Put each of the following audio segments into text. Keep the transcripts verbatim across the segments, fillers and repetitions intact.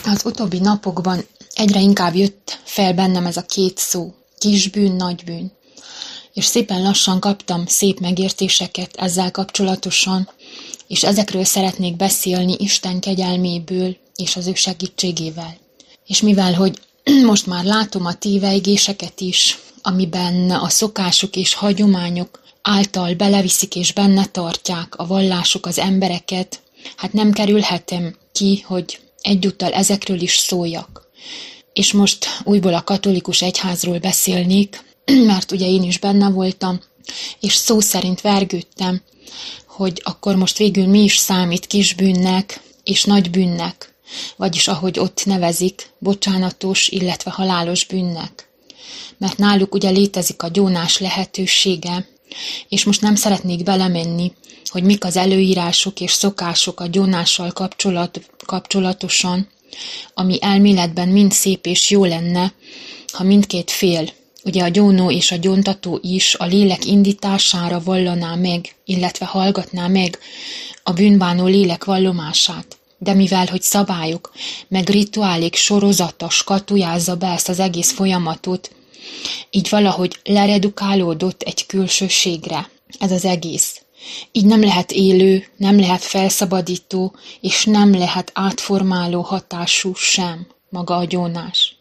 Az utóbbi napokban egyre inkább jött fel bennem ez a két szó, kisbűn, nagybűn. És szépen lassan kaptam szép megértéseket ezzel kapcsolatosan, és ezekről szeretnék beszélni Isten kegyelméből és az ő segítségével. És mivel, hogy most már látom a téveigéseket is, amiben a szokások és hagyományok által beleviszik és benne tartják a vallások az embereket, hát nem kerülhetem ki, hogy egyúttal ezekről is szóljak. És most újból a katolikus egyházról beszélnék, mert ugye én is benne voltam, és szó szerint vergődtem, hogy akkor most végül mi is számít kisbűnnek és nagybűnnek, vagyis ahogy ott nevezik, bocsánatos, illetve halálos bűnnek. Mert náluk ugye létezik a gyónás lehetősége, és most nem szeretnék belemenni, hogy mik az előírások és szokások a gyónással kapcsolat, kapcsolatosan, ami elméletben mind szép és jó lenne, ha mindkét fél, ugye a gyónó és a gyóntató is a lélek indítására vallaná meg, illetve hallgatná meg a bűnbánó lélek vallomását. De mivel, hogy szabályok, meg rituálék sorozata skatujázza be ezt az egész folyamatot, így valahogy leredukálódott egy külsőségre ez az egész. Így nem lehet élő, nem lehet felszabadító, és nem lehet átformáló hatású sem maga a gyónás.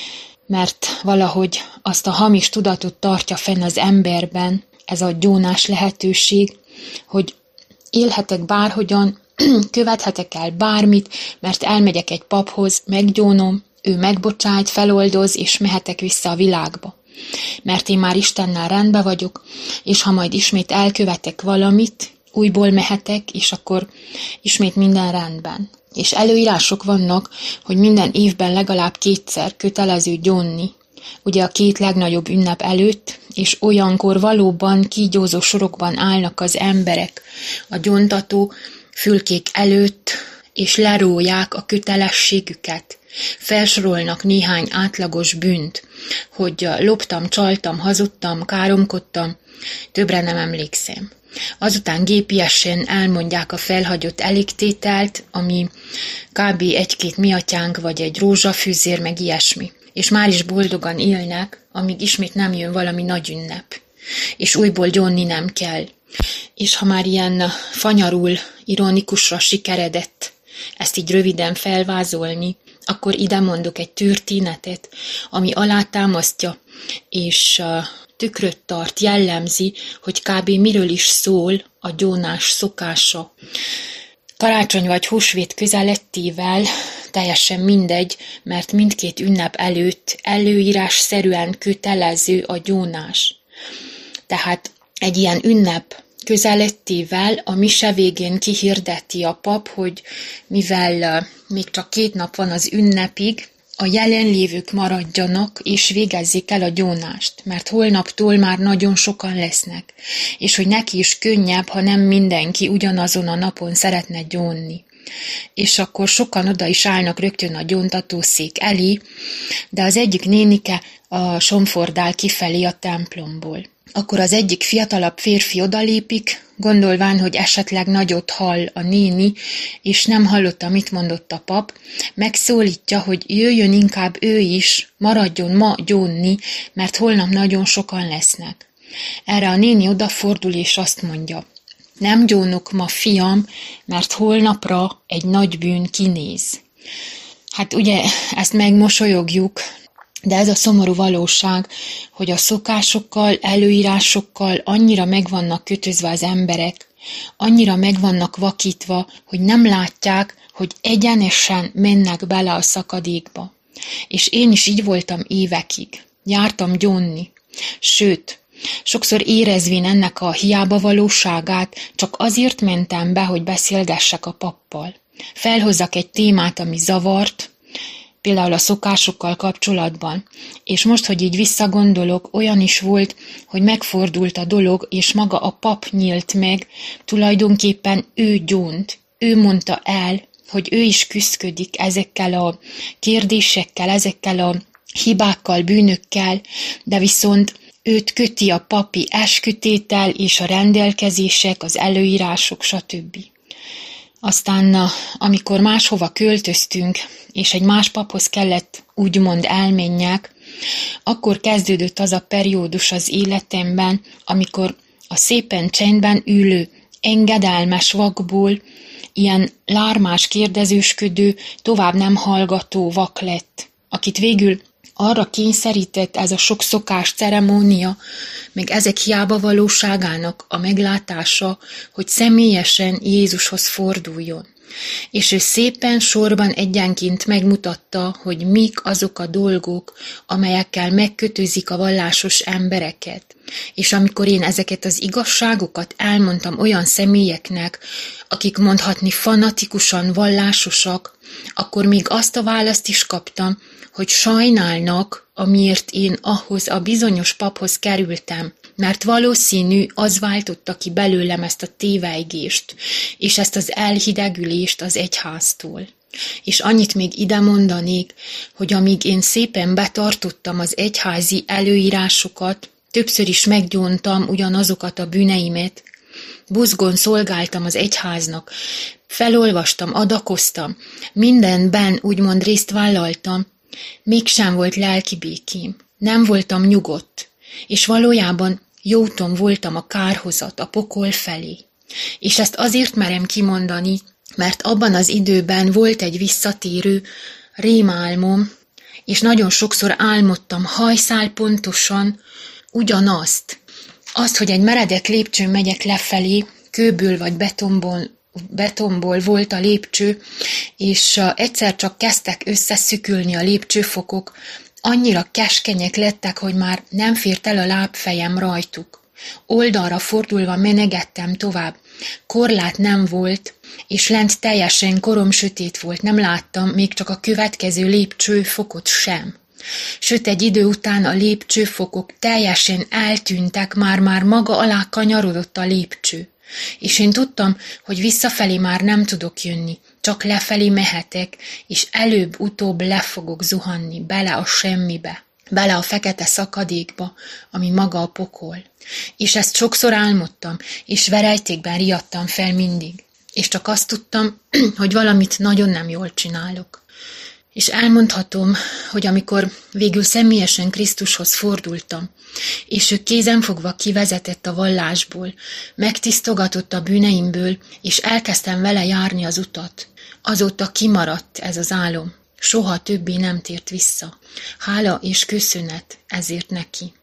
Mert valahogy azt a hamis tudatot tartja fenn az emberben, ez a gyónás lehetőség, hogy élhetek bárhogyan, követhetek el bármit, mert elmegyek egy paphoz, meggyónom, ő megbocsájt, feloldoz, és mehetek vissza a világba. Mert én már Istennel rendben vagyok, és ha majd ismét elkövetek valamit, újból mehetek, és akkor ismét minden rendben. És előírások vannak, hogy minden évben legalább kétszer kötelező gyónni, ugye a két legnagyobb ünnep előtt, és olyankor valóban kígyózó sorokban állnak az emberek a gyóntató fülkék előtt, és leróják a kötelességüket. Felsorolnak néhány átlagos bűnt, hogy loptam, csaltam, hazudtam, káromkodtam, többre nem emlékszem. Azután gépiesen elmondják a felhagyott elégtételt, ami kb. Egy-két miatyánk, vagy egy rózsafűzér, meg ilyesmi. És már is boldogan élnek, amíg ismét nem jön valami nagy ünnep. És újból gyónni nem kell. És ha már ilyen fanyarul, ironikusra sikeredett ezt így röviden felvázolni, akkor ide mondok egy történetet, ami alátámasztja, és tükröt tart, jellemzi, hogy kb. Miről is szól a gyónás szokása. Karácsony vagy húsvét közelettével teljesen mindegy, mert mindkét ünnep előtt előírásszerűen kötelező a gyónás. Tehát egy ilyen ünnep közelettével a mise végén kihirdeti a pap, hogy mivel még csak két nap van az ünnepig, a jelenlévők maradjanak és végezzék el a gyónást, mert holnaptól már nagyon sokan lesznek, és hogy neki is könnyebb, ha nem mindenki ugyanazon a napon szeretne gyónni. És akkor sokan oda is állnak rögtön a gyóntatószék elé, de az egyik nénike a somfordál kifelé a templomból. Akkor az egyik fiatalabb férfi odalépik, gondolván, hogy esetleg nagyot hall a néni, és nem hallotta, mit mondott a pap, megszólítja, hogy jöjjön inkább ő is, maradjon ma gyónni, mert holnap nagyon sokan lesznek. Erre a néni odafordul, és azt mondja, nem gyónok ma, fiam, mert holnapra egy nagy bűn kinéz. Hát ugye ezt megmosolyogjuk, de ez a szomorú valóság, hogy a szokásokkal, előírásokkal annyira meg vannak kötözve az emberek, annyira meg vannak vakítva, hogy nem látják, hogy egyenesen mennek bele a szakadékba. És én is így voltam évekig. Jártam gyónni. Sőt, sokszor érezvén ennek a hiába valóságát, csak azért mentem be, hogy beszélgessek a pappal. Felhozzak egy témát, ami zavart, például a szokásokkal kapcsolatban. És most, hogy így visszagondolok, olyan is volt, hogy megfordult a dolog, és maga a pap nyílt meg, tulajdonképpen ő gyónt, ő mondta el, hogy ő is küszködik ezekkel a kérdésekkel, ezekkel a hibákkal, bűnökkel, de viszont őt köti a papi eskütétel és a rendelkezések, az előírások, stb. Aztán, amikor máshova költöztünk, és egy más paphoz kellett úgymond elmenjek, akkor kezdődött az a periódus az életemben, amikor a szépen csendben ülő, engedelmes vakból ilyen lármás kérdezősködő, tovább nem hallgató vak lett, akit végül arra kényszerített ez a sok szokás ceremónia, meg ezek hiába valóságának a meglátása, hogy személyesen Jézushoz forduljon. És ő szépen sorban egyenként megmutatta, hogy mik azok a dolgok, amelyekkel megkötözik a vallásos embereket. És amikor én ezeket az igazságokat elmondtam olyan személyeknek, akik mondhatni fanatikusan vallásosak, akkor még azt a választ is kaptam, hogy sajnálnak, amiért én ahhoz a bizonyos paphoz kerültem, mert valószínű az váltotta ki belőlem ezt a tévejgést, és ezt az elhidegülést az egyháztól. És annyit még ide mondanék, hogy amíg én szépen betartottam az egyházi előírásokat, többször is meggyóntam ugyanazokat a bűneimet, buzgón szolgáltam az egyháznak, felolvastam, adakoztam, mindenben úgymond részt vállaltam, mégsem volt lelki békém, nem voltam nyugodt, és valójában jó úton voltam a kárhozat, a pokol felé. És ezt azért merem kimondani, mert abban az időben volt egy visszatérő rémálmom, és nagyon sokszor álmodtam hajszál pontosan ugyanazt. Azt, hogy egy meredek lépcsőn megyek lefelé, kőből vagy betonból, betonból volt a lépcső, és egyszer csak kezdtek összeszükülni a lépcsőfokok, annyira keskenyek lettek, hogy már nem fért el a lábfejem rajtuk. Oldalra fordulva menegettem tovább. Korlát nem volt, és lent teljesen koromsötét volt, nem láttam még csak a következő lépcsőfokot sem. Sőt, egy idő után a lépcsőfokok teljesen eltűntek, már-már maga alá kanyarodott a lépcső. És én tudtam, hogy visszafelé már nem tudok jönni, csak lefelé mehetek, és előbb-utóbb le fogok zuhanni bele a semmibe, bele a fekete szakadékba, ami maga a pokol. És ezt sokszor álmodtam, és verejtékben riadtam fel mindig. És csak azt tudtam, hogy valamit nagyon nem jól csinálok. És elmondhatom, hogy amikor végül személyesen Krisztushoz fordultam, és ő kézenfogva kivezetett a vallásból, megtisztogatott a bűneimből, és elkezdtem vele járni az utat, azóta kimaradt ez az álom. Soha többé nem tért vissza. Hála és köszönet ezért neki.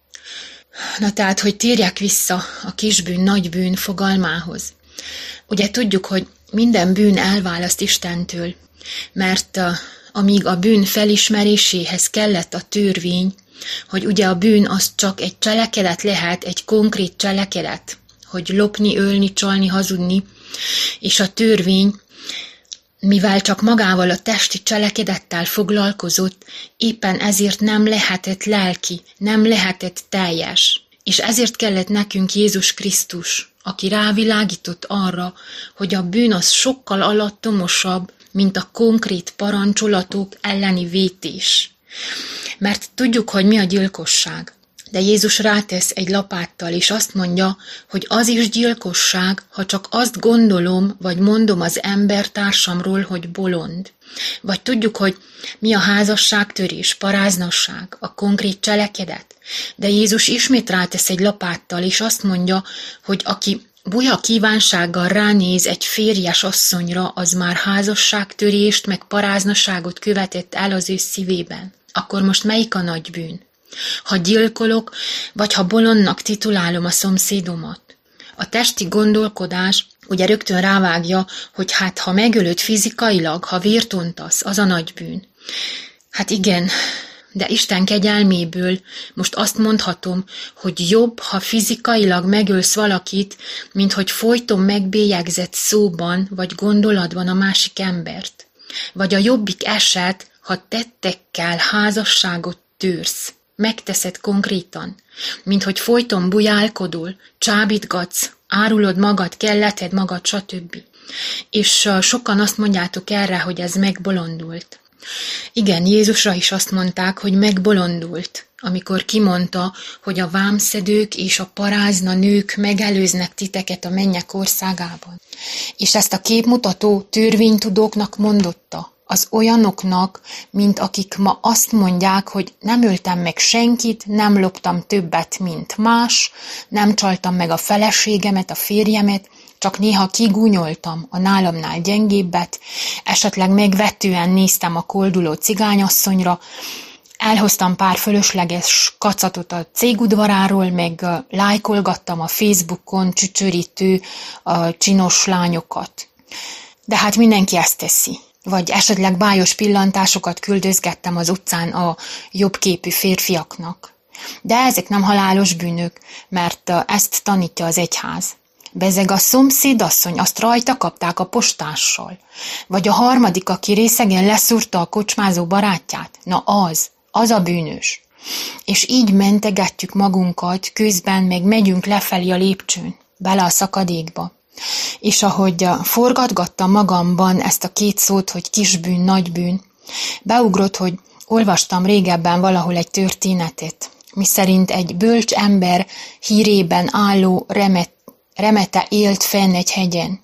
Na tehát, hogy térjek vissza a kisbűn, nagybűn fogalmához. Ugye tudjuk, hogy minden bűn elválaszt Istentől, mert a, amíg a bűn felismeréséhez kellett a törvény, hogy ugye a bűn az csak egy cselekedet lehet, egy konkrét cselekedet, hogy lopni, ölni, csalni, hazudni, és a törvény, mivel csak magával a testi cselekedettel foglalkozott, éppen ezért nem lehetett lelki, nem lehetett teljes. És ezért kellett nekünk Jézus Krisztus, aki rávilágított arra, hogy a bűn az sokkal alattomosabb, mint a konkrét parancsolatok elleni vétés. Mert tudjuk, hogy mi a gyilkosság. De Jézus rátesz egy lapáttal, és azt mondja, hogy az is gyilkosság, ha csak azt gondolom, vagy mondom az embertársamról, hogy bolond. Vagy tudjuk, hogy mi a házasságtörés, paráznasság, a konkrét cselekedet. De Jézus ismét rátesz egy lapáttal, és azt mondja, hogy aki buja kívánsággal ránéz egy férjes asszonyra, az már házasságtörést, meg paráznaságot követett el az ő szívében. Akkor most melyik a nagy bűn? Ha gyilkolok, vagy ha bolondnak titulálom a szomszédomat. A testi gondolkodás ugye rögtön rávágja, hogy hát ha megölöd fizikailag, ha vért ontasz, az a nagy bűn. Hát igen, de Isten kegyelméből most azt mondhatom, hogy jobb, ha fizikailag megölsz valakit, mint hogy folyton megbélyegzett szóban vagy gondolatban a másik embert. Vagy a jobbik eset, ha tettekkel házasságot törsz, megteszed konkrétan, mint hogy folyton bujálkodol, csábítgatsz, árulod magad, kelleted magad, stb. És sokan azt mondjátok erre, hogy ez megbolondult. Igen, Jézusra is azt mondták, hogy megbolondult, amikor kimondta, hogy a vámszedők és a parázna nők megelőznek titeket a mennyek országában. És ezt a képmutató törvénytudóknak mondotta, az olyanoknak, mint akik ma azt mondják, hogy nem öltem meg senkit, nem loptam többet, mint más, nem csaltam meg a feleségemet, a férjemet, csak néha kigúnyoltam a nálamnál gyengébbet, esetleg megvetően néztem a kolduló cigányasszonyra, elhoztam pár fölösleges kacatot a cégudvaráról, meg lájkolgattam a Facebookon csücsörítő a csinos lányokat. De hát mindenki ezt teszi. Vagy esetleg bájos pillantásokat küldözgettem az utcán a jobbképű férfiaknak. De ezek nem halálos bűnök, mert ezt tanítja az egyház. Bezeg a szomszédasszony, azt rajta kapták a postással. Vagy a harmadik, aki részegen leszúrta a kocsmázó barátját. Na az, az a bűnös. És így mentegetjük magunkat, közben meg megyünk lefelé a lépcsőn, bele a szakadékba. És ahogy forgatgattam magamban ezt a két szót, hogy kisbűn, nagybűn, beugrott, hogy olvastam régebben valahol egy történetet, miszerint egy bölcs ember hírében álló remet, remete élt fenn egy hegyen,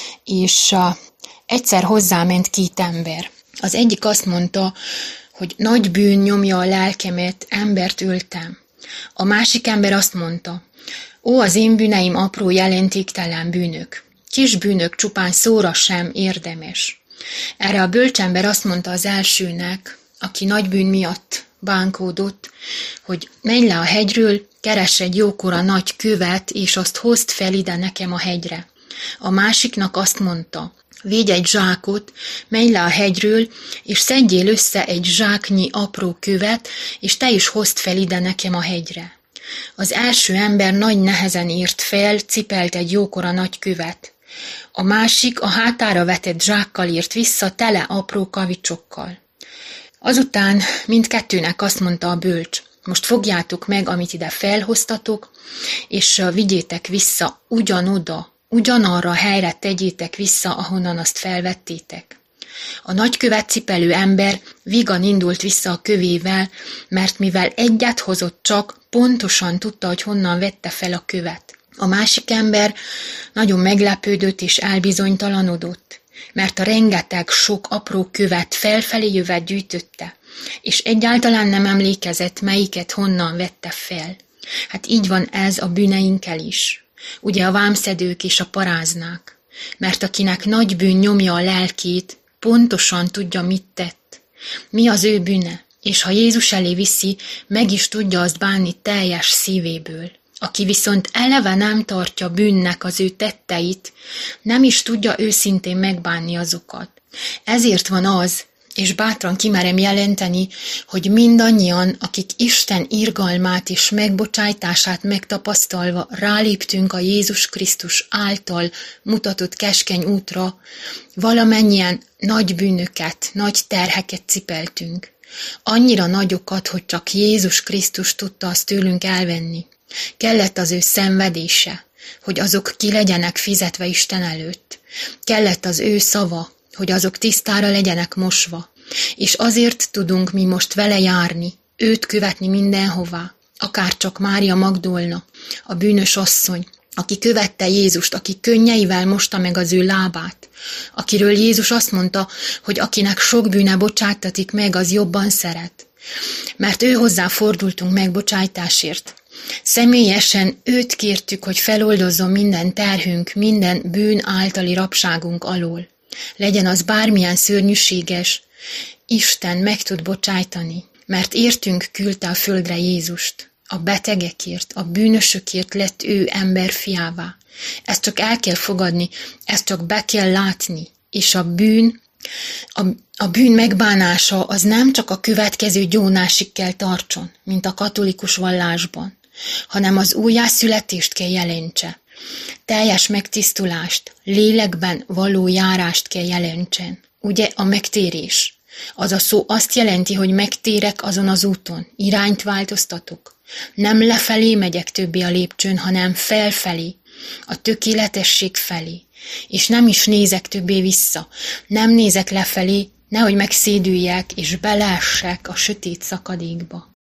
és uh, egyszer hozzáment két ember. Az egyik azt mondta, hogy nagy bűn nyomja a lelkemet, embert öltem. A másik ember azt mondta, ó, az én bűneim apró jelentéktelen bűnök. Kis bűnök csupán szóra sem érdemes. Erre a bölcsember azt mondta az elsőnek, aki nagy bűn miatt bánkódott, hogy menj le a hegyről, keress egy jókora nagy követ, és azt hozd fel ide nekem a hegyre. A másiknak azt mondta, védj egy zsákot, menj le a hegyről, és szedjél össze egy zsáknyi apró követ, és te is hozd fel ide nekem a hegyre. Az első ember nagy nehezen ért fel, cipelt egy jókora nagy követ. A másik a hátára vetett zsákkal ért vissza, tele apró kavicsokkal. Azután mindkettőnek azt mondta a bölcs, most fogjátok meg, amit ide felhoztatok, és vigyétek vissza ugyanoda, ugyanarra a helyre tegyétek vissza, ahonnan azt felvettétek. A nagy követ cipelő ember vígan indult vissza a kövével, mert mivel egyet hozott csak, pontosan tudta, hogy honnan vette fel a követ. A másik ember nagyon meglepődött és elbizonytalanodott, mert a rengeteg sok apró követ felfelé jövet gyűjtötte, és egyáltalán nem emlékezett, melyiket honnan vette fel. Hát így van ez a bűneinkkel is. Ugye a vámszedők és a paráznák, mert akinek nagy bűn nyomja a lelkét, pontosan tudja, mit tett. Mi az ő bűne, és ha Jézus elé viszi, meg is tudja azt bánni teljes szívéből. Aki viszont eleve nem tartja bűnnek az ő tetteit, nem is tudja őszintén megbánni azokat. Ezért van az, és bátran kimerem jelenteni, hogy mindannyian, akik Isten irgalmát és megbocsájtását megtapasztalva ráléptünk a Jézus Krisztus által mutatott keskeny útra, valamennyien nagy bűnöket, nagy terheket cipeltünk. Annyira nagyokat, hogy csak Jézus Krisztus tudta azt tőlünk elvenni. Kellett az ő szenvedése, hogy azok ki legyenek fizetve Isten előtt. Kellett az ő szava, hogy azok tisztára legyenek mosva, és azért tudunk mi most vele járni, őt követni mindenhová, akár csak Mária Magdolna, a bűnös asszony, aki követte Jézust, aki könnyeivel mosta meg az ő lábát, akiről Jézus azt mondta, hogy akinek sok bűne bocsátatik meg, az jobban szeret. Mert ő hozzá fordultunk megbocsájtásért. Személyesen őt kértük, hogy feloldozzon minden terhünk, minden bűn általi rabságunk alól. Legyen az bármilyen szörnyűséges, Isten meg tud bocsájtani, mert értünk küldte a földre Jézust. A betegekért, a bűnösökért lett ő ember fiává. Ezt csak el kell fogadni, ezt csak be kell látni, és a bűn, a, a bűn megbánása az nem csak a következő gyónásig kell tartson, mint a katolikus vallásban, hanem az újjászületést kell jelentse. Teljes megtisztulást, lélekben való járást kell jelentsen. Ugye a megtérés. Az a szó azt jelenti, hogy megtérek azon az úton, irányt változtatok. Nem lefelé megyek többé a lépcsőn, hanem felfelé, a tökéletesség felé. És nem is nézek többé vissza. Nem nézek lefelé, Nehogy megszédüljek, és belessek a sötét szakadékba.